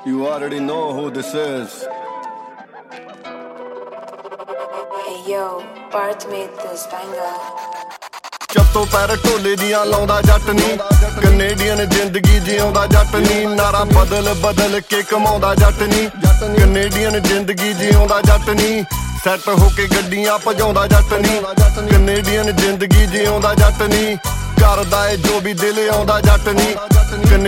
You already know who this is. Hey yo, Bart made this banger. ਚੱਤੋ ਪੈਰ ਢੋਲੇ ਦੀਆਂ ਲਾਉਂਦਾ ਜੱਟ ਨੀ, ਕੈਨੇਡੀਅਨ ਜ਼ਿੰਦਗੀ ਜਿਉਂਦਾ ਜੱਟ ਨੀ, ਨਾਰਾ ਬਦਲ ਬਦਲ ਕੇ ਕਮਾਉਂਦਾ ਜੱਟ ਨੀ, ਕੈਨੇਡੀਅਨ ਜ਼ਿੰਦਗੀ ਜਿਉਂਦਾ ਜੱਟ ਨੀ, ਸੈੱਟ ਹੋ ਕੇ ਗੱਡੀਆਂ ਭਜਾਉਂਦਾ ਜੱਟ ਨੀ, ਕੈਨੇਡੀਅਨ ਜ਼ਿੰਦਗੀ ਜਿਉਂਦਾ ਜੱਟ ਨੀ, ਕਰਦਾ ਏ ਜੋ ਵੀ ਦਿਲ ਆਉਂਦਾ ਜੱਟ ਨੀ।